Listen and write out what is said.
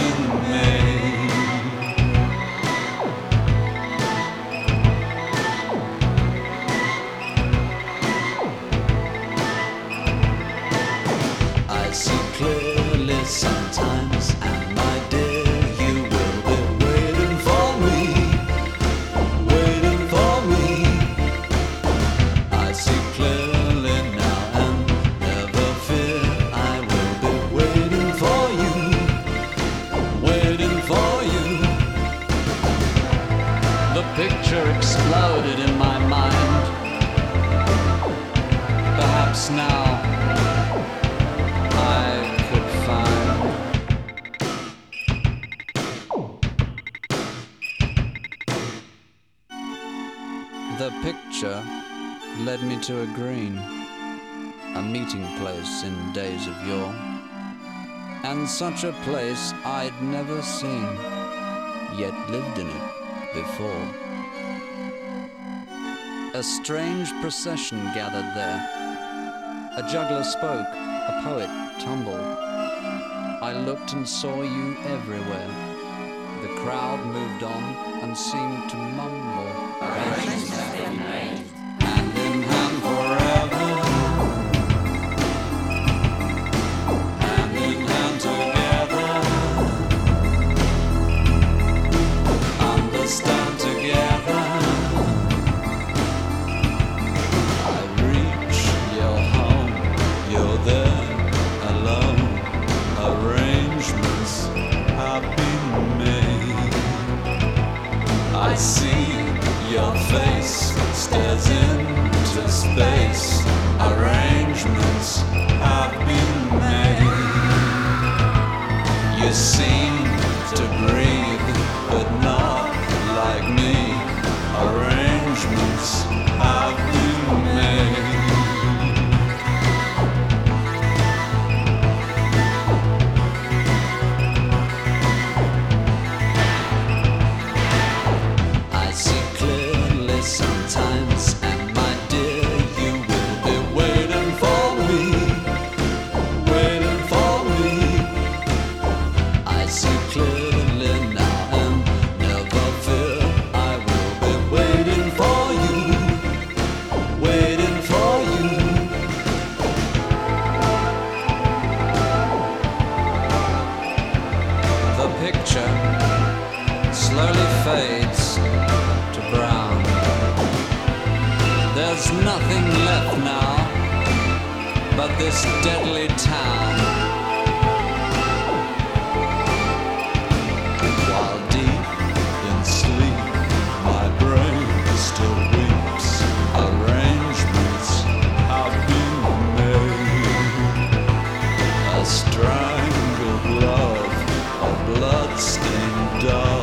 been made. I see clearly sometimes, and my dear, you will be waiting for me, waiting for me. I see clearly now, and never fear, I will be waiting for you, waiting for you. The picture exploded in my mind. Perhaps now I could find the picture led me to a green, a meeting place in days of yore, and such a place I'd never seen, yet lived in it before. A strange procession gathered there. A juggler spoke, a poet tumbled. I looked and saw you everywhere. The crowd moved on and seemed to mumble. Arrangements have been made. Hand in hand forever. Hand in hand together. Understand together. I reach your home. You're there alone. Arrangements have been made. I see your face stares into space. Arrangements have been made. You seem to breathe, but not like me. Arrangements have been made. I see clearly sometimes, and my dear, you will be waiting for me, waiting for me. I see clearly now, and never fear, I will be waiting for you, waiting for you. The picture slowly fades to brown. There's nothing left now but this deadly town. While deep in sleep, my brain still weeps. Arrangements have been made. A strangled love, a blood-stained dove.